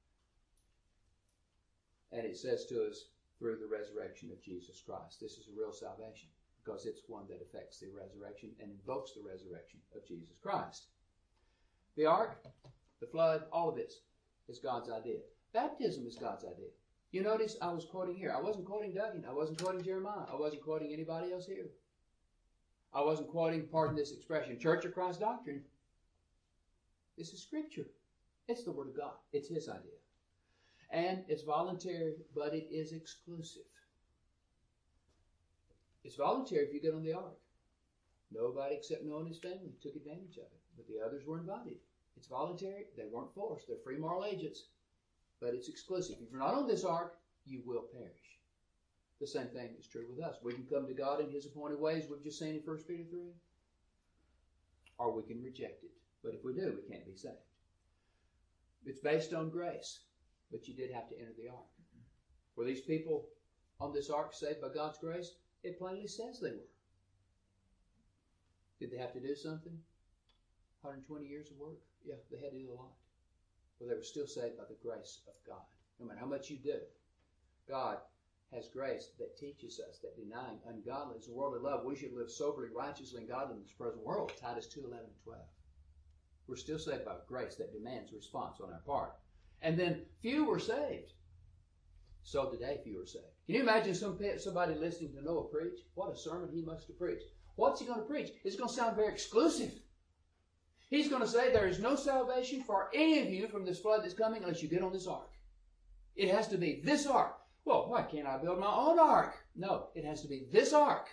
And it says to us, through the resurrection of Jesus Christ. This is a real salvation because it's one that affects the resurrection and invokes the resurrection of Jesus Christ. The ark, the flood, all of this is God's idea. Baptism is God's idea. You notice I was quoting here. I wasn't quoting Duggan. I wasn't quoting Jeremiah. I wasn't quoting anybody else here. I wasn't quoting, pardon this expression, Church of Christ doctrine. This is Scripture. It's the Word of God. It's His idea. And it's voluntary, but it is exclusive. It's voluntary if you get on the ark. Nobody except Noah and his family took advantage of it, but the others were invited. It's voluntary. They weren't forced. They're free moral agents. But it's exclusive. If you're not on this ark, you will perish. The same thing is true with us. We can come to God in His appointed ways, we've just seen in First Peter three, or we can reject it. But if we do, we can't be saved. It's based on grace, but you did have to enter the ark. Were these people on this ark saved by God's grace? It plainly says they were. Did they have to do something? one hundred twenty years of work? Yeah, they had to do a lot. But they were still saved by the grace of God. No matter how much you do, God has grace that teaches us that denying ungodliness and worldly love, we should live soberly, righteously, and godly in this present world. Titus two, eleven, and twelve. We're still saved by grace that demands response on our part. And then few were saved. So today few are saved. Can you imagine some somebody listening to Noah preach? What a sermon he must have preached. What's he going to preach? It's going to sound very exclusive. He's going to say there is no salvation for any of you from this flood that's coming unless you get on this ark. It has to be this ark. Well, why can't I build my own ark? No, it has to be this ark.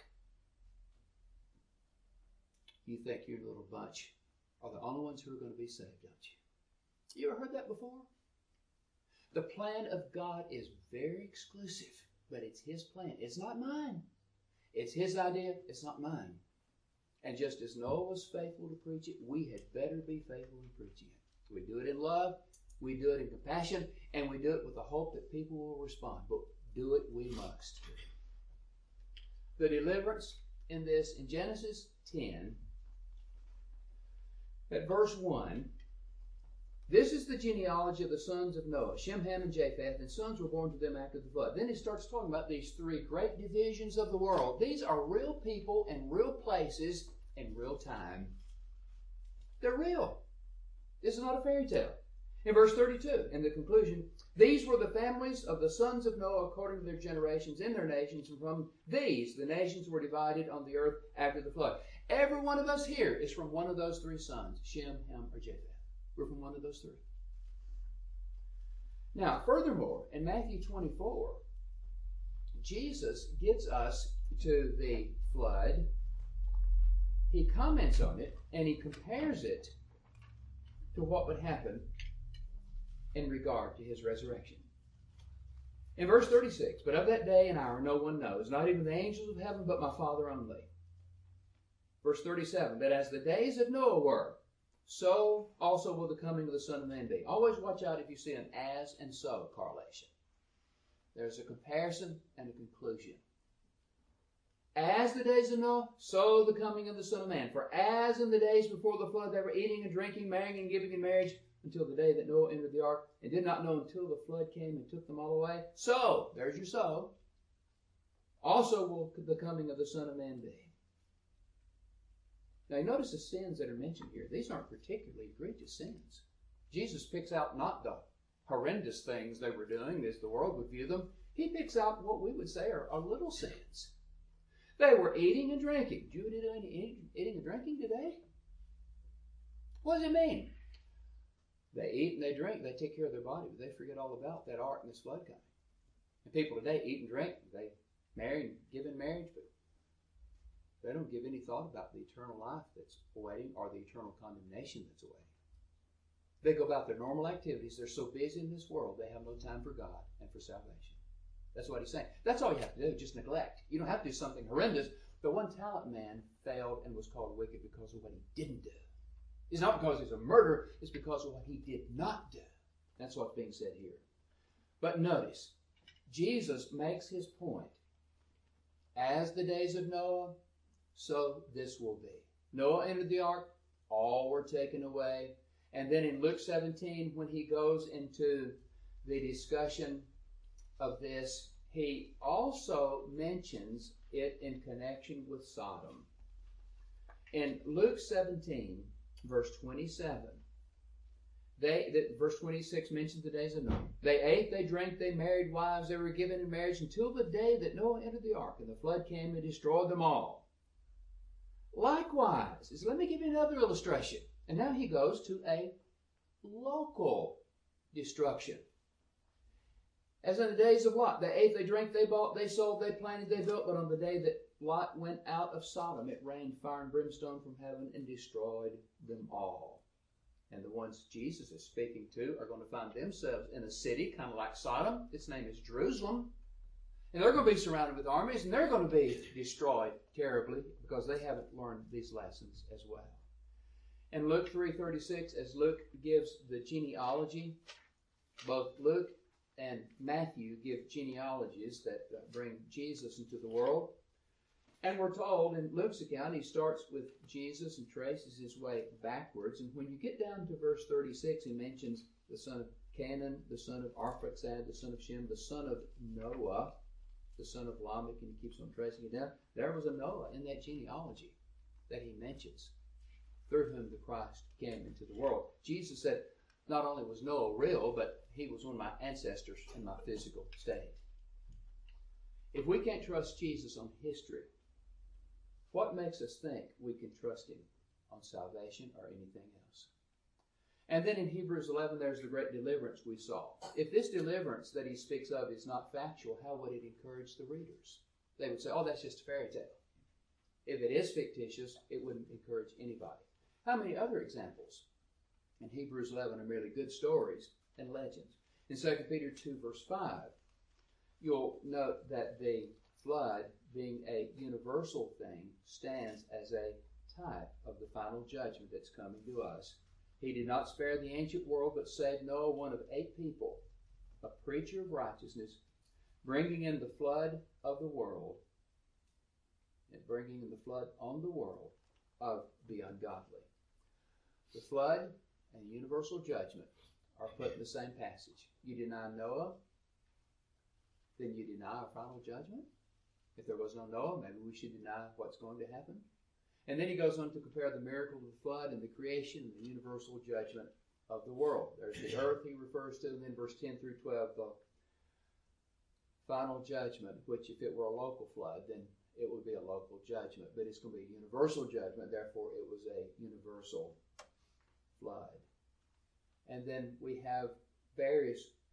You think your little bunch are the only ones who are going to be saved, don't you? You ever heard that before? The plan of God is very exclusive, but it's His plan. It's not mine. It's His idea. It's not mine. And just as Noah was faithful to preach it, we had better be faithful in preaching it. We do it in love. We do it in compassion, and we do it with the hope that people will respond. But do it we must. The deliverance in this, in Genesis ten, at verse one, this is the genealogy of the sons of Noah, Shem, Ham, and Japheth, and sons were born to them after the flood. Then it starts talking about these three great divisions of the world. These are real people and real places in real time. They're real. This is not a fairy tale. In verse thirty-two, in the conclusion, these were the families of the sons of Noah according to their generations in their nations, and from these the nations were divided on the earth after the flood. Every one of us here is from one of those three sons, Shem, Ham, or Japheth. We're from one of those three. Now, furthermore, in Matthew twenty-four, Jesus gets us to the flood. He comments on it, and he compares it to what would happen in regard to his resurrection. In verse thirty-six, but of that day and hour no one knows, not even the angels of heaven, but my Father only. Verse thirty-seven, but as the days of Noah were, so also will the coming of the Son of Man be. Always watch out if you see an as and so correlation. There's a comparison and a conclusion. As the days of Noah, so the coming of the Son of Man. For as in the days before the flood they were eating and drinking, marrying and giving in marriage, until the day that Noah entered the ark, and did not know until the flood came and took them all away. So, there's your so. Also will the coming of the Son of Man be. Now you notice the sins that are mentioned here. These aren't particularly egregious sins. Jesus picks out not the horrendous things they were doing as the world would view them. He picks out what we would say are, are little sins. They were eating and drinking. Do you do any eating and drinking today? What does it mean? They eat and they drink. They take care of their body, but they forget all about that ark and this flood coming. And people today eat and drink. They marry and give in marriage, but they don't give any thought about the eternal life that's awaiting or the eternal condemnation that's awaiting. They go about their normal activities. They're so busy in this world, they have no time for God and for salvation. That's what he's saying. That's all you have to do, just neglect. You don't have to do something horrendous. The one talent man failed and was called wicked because of what he didn't do. It's not because he's a murderer, it's because of what he did not do. That's what's being said here. But notice, Jesus makes his point. As the days of Noah, so this will be. Noah entered the ark, all were taken away. And then in Luke seventeen, when he goes into the discussion of this, he also mentions it in connection with Sodom. In Luke seventeen, verse twenty-seven, they the, verse twenty-six mentions the days of Noah. They ate, they drank, they married wives, they were given in marriage until the day that Noah entered the ark, and the flood came and destroyed them all. Likewise, let me give you another illustration. And now he goes to a local destruction. As in the days of Lot, they ate, they drank, they bought, they sold, they planted, they built, but on the day that Lot went out of Sodom, it rained fire and brimstone from heaven and destroyed them all. And the ones Jesus is speaking to are going to find themselves in a city kind of like Sodom. Its name is Jerusalem. And they're going to be surrounded with armies, and they're going to be destroyed terribly because they haven't learned these lessons as well. In Luke three thirty-six, as Luke gives the genealogy, both Luke and Matthew give genealogies that uh, bring Jesus into the world. And we're told in Luke's account, he starts with Jesus and traces his way backwards. And when you get down to verse thirty-six, he mentions the son of Canaan, the son of Arphaxad, the son of Shem, the son of Noah, the son of Lamech, and he keeps on tracing it down. There was a Noah in that genealogy that he mentions, through whom the Christ came into the world. Jesus said, not only was Noah real, but he was one of my ancestors in my physical state. If we can't trust Jesus on history, what makes us think we can trust him on salvation or anything else? And then in Hebrews eleven, there's the great deliverance we saw. If this deliverance that he speaks of is not factual, how would it encourage the readers? They would say, oh, that's just a fairy tale. If it is fictitious, it wouldn't encourage anybody. How many other examples in Hebrews eleven are merely good stories and legends? In Second Peter two, verse five, you'll note that the flood, being a universal thing, stands as a type of the final judgment that's coming to us. He did not spare the ancient world, but saved Noah, one of eight people, a preacher of righteousness, bringing in the flood of the world, and bringing in the flood on the world of the ungodly. The flood and universal judgment are put in the same passage. You deny Noah, then you deny our final judgment. If there was no Noah, maybe we should deny what's going to happen. And then he goes on to compare the miracle of the flood and the creation and the universal judgment of the world. There's the earth he refers to, and then verse ten through twelve, the final judgment, which if it were a local flood, then it would be a local judgment. But it's going to be a universal judgment, therefore it was a universal flood. And then we have various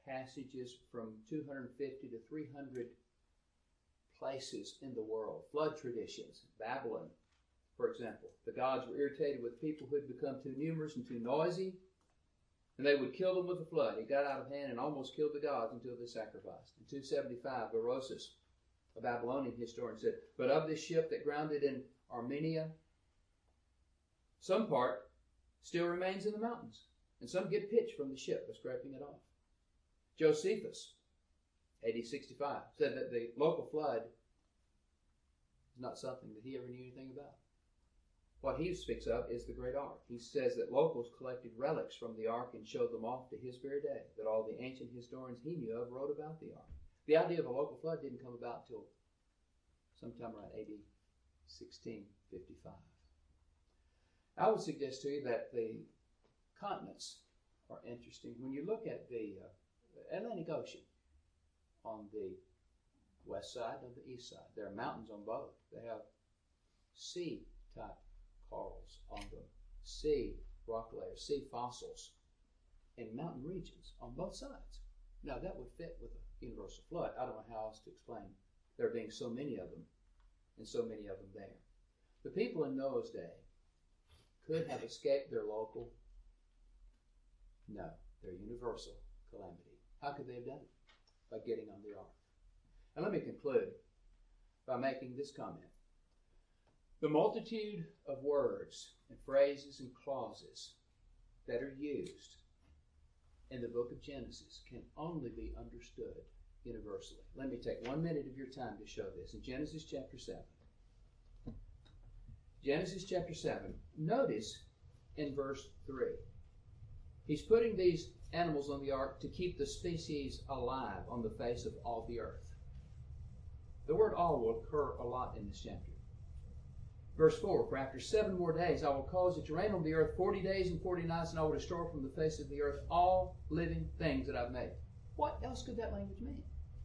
passages from two hundred fifty to three hundred places in the world. Flood traditions. Babylon, for example. The gods were irritated with people who had become too numerous and too noisy, and they would kill them with the flood. It got out of hand and almost killed the gods until they sacrificed. In two seventy-five, Berosus, a Babylonian historian, said, "But of this ship that grounded in Armenia, some part still remains in the mountains, and some get pitch from the ship by scraping it off." Josephus, A D sixty-five, said that the local flood is not something that he ever knew anything about. What he speaks of is the great ark. He says that locals collected relics from the ark and showed them off to his very day, that all the ancient historians he knew of wrote about the ark. The idea of a local flood didn't come about till sometime around A D sixteen fifty-five. I would suggest to you that the continents are interesting. When you look at the uh, Atlantic Ocean on the west side and the east side, there are mountains on both. They have sea-type corals on them, sea rock layers, sea fossils, and mountain regions on both sides. Now that would fit with a universal flood. I don't know how else to explain there being so many of them and so many of them there. The people in Noah's day could have escaped their local. No, their universal calamity. How could they have done it? By getting on the ark. And let me conclude by making this comment. The multitude of words and phrases and clauses that are used in the book of Genesis can only be understood universally. Let me take one minute of your time to show this. In Genesis chapter seven. Genesis chapter seven. Notice in verse three. He's putting these animals on the ark to keep the species alive on the face of all the earth. The word all will occur a lot in this chapter. Verse four, for after seven more days I will cause it to rain on the earth forty days and forty nights, and I will destroy from the face of the earth all living things that I've made. What else could that language mean?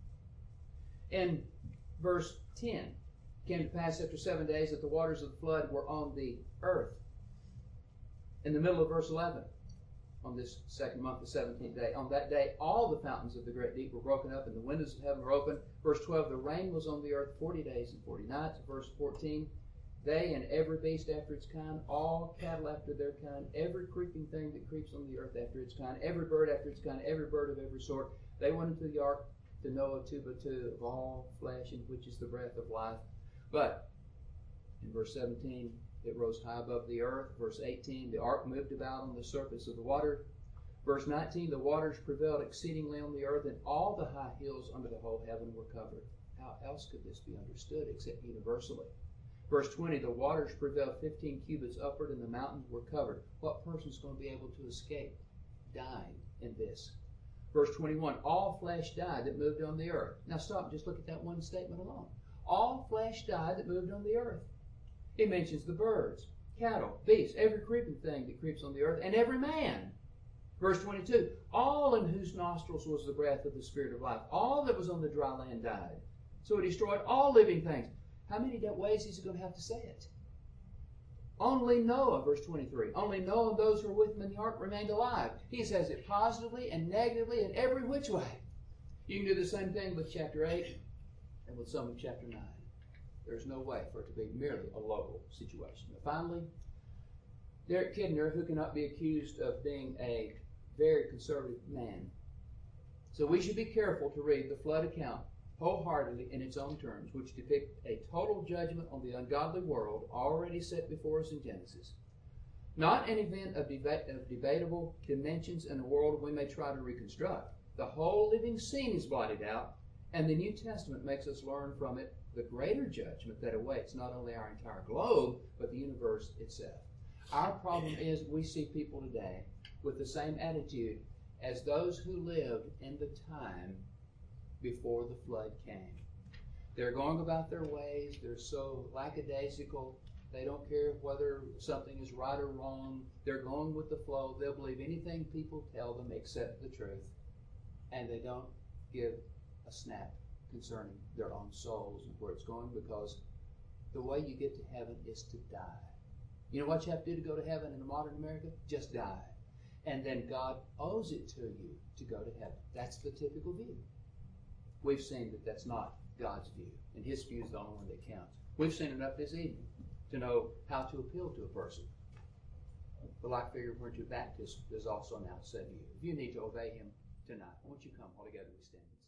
In verse ten, it came to pass after seven days that the waters of the flood were on the earth. In the middle of verse eleven, on this second month, the seventeenth day, on that day all the fountains of the great deep were broken up and the windows of heaven were open. Verse twelve, the rain was on the earth forty days and forty nights. Verse fourteen, they and every beast after its kind, all cattle after their kind, every creeping thing that creeps on the earth after its kind, every bird after its kind, every bird of every sort, they went into the ark to Noah two by two of all flesh, in which is the breath of life. But in verse seventeen, it rose high above the earth. Verse eighteen, the ark moved about on the surface of the water. Verse nineteen, the waters prevailed exceedingly on the earth, and all the high hills under the whole heaven were covered. How else could this be understood except universally? Verse twenty, the waters prevailed fifteen cubits upward, and the mountains were covered. What person is going to be able to escape dying in this? Verse twenty-one, all flesh died that moved on the earth. Now stop and just look at that one statement alone. All flesh died that moved on the earth. He mentions the birds, cattle, beasts, every creeping thing that creeps on the earth, and every man. Verse twenty-two, all in whose nostrils was the breath of the Spirit of life. All that was on the dry land died. So it destroyed all living things. How many ways is he going to have to say it? Only Noah, verse twenty-three, only Noah and those who were with him in the ark remained alive. He says it positively and negatively in every which way. You can do the same thing with chapter eight and with some of chapter nine. There's no way for it to be merely a local situation. But finally, Derek Kidner, who cannot be accused of being a very conservative man. So we should be careful to read the flood account wholeheartedly in its own terms, which depict a total judgment on the ungodly world already set before us in Genesis. Not an event of, deba- of debatable dimensions in a world we may try to reconstruct. The whole living scene is blotted out, and the New Testament makes us learn from it the greater judgment that awaits not only our entire globe, but the universe itself. Our problem is we see people today with the same attitude as those who lived in the time before the flood came. They're going about their ways. They're so lackadaisical. They don't care whether something is right or wrong. They're going with the flow. They'll believe anything people tell them except the truth. And they don't give a snap concerning their own souls and where it's going, because the way you get to heaven is to die. You know what you have to do to go to heaven in modern America? Just die. and then God owes it to you to go to heaven. That's the typical view. We've seen that that's not God's view, and His view is the only one that counts. We've seen enough this evening to know how to appeal to a person. The Life Figure Primitive Baptist is also now said to you. If you need to obey him tonight, won't you come all together we stand?